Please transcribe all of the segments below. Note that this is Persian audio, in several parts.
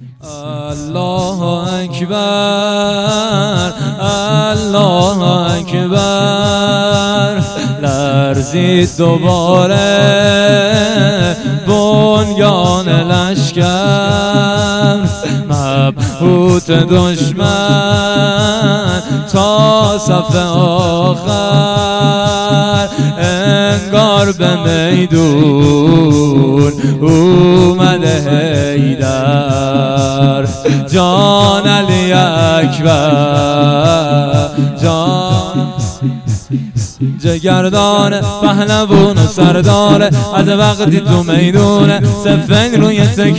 الله اکبر الله اکبر. لرزید دوباره بنیان لشکر، مبهوت دشمن تا صف آخر. انگار به میدون اومده حیدر، جان علی اکبر، جان جگردان پهلوان و سرداره. از وقتی تو میدونه سفنگ روی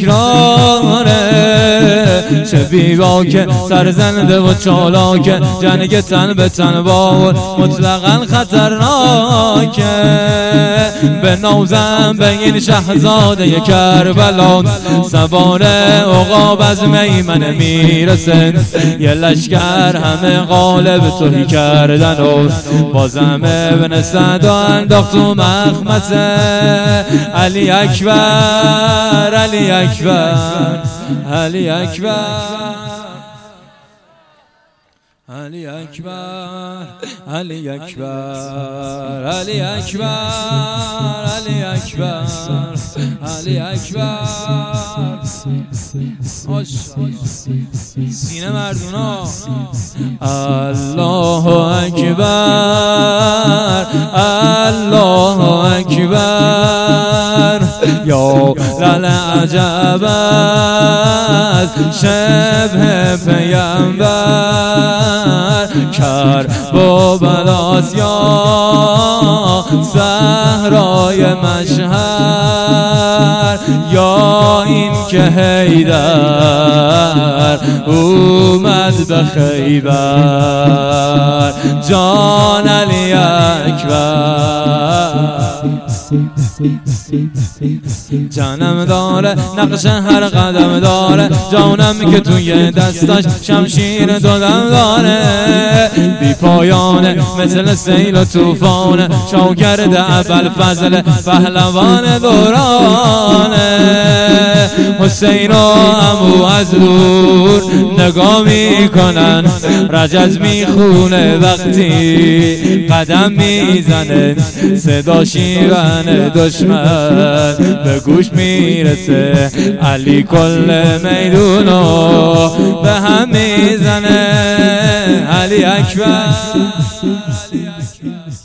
تکراره، چه بیباکه سرزنده و چالاکه، جنگ تن به تن باور مطلقا خطرناکه. به نوزم به این شهزاده کربلا، سوار عقاب از میمنه میرسن. یه لشکر همه غالب توهی کردن و بازم ابن سعد انداخت تو مخمسه. علی اکبر علی اکبر علی اکبر علی اکبر علی اکبر علی اکبر علی اکبر علی اکبر. سینه مردونا. الله اکبر الله اکبر. یا للعجب از شبه پیامبر، کرب و بلاس یا صحرای مشهد، یا این که حیدر اومد به خیبر، جان علی اکبر. جانم داره نقش هر قدم داره، جانم که توی دستاش شمشیر دادم داره. بی پایانه مثل سیل و توفانه، شاگرد ابوالفضل پهلوان دورانه. حسین و عمو از دور نگاه میکنن، رجز میخونه وقتی قدم میزنه. صدا شیون دشمن به گوش میرسه، علی کل میدونو به هم میزنه. علی اکبر.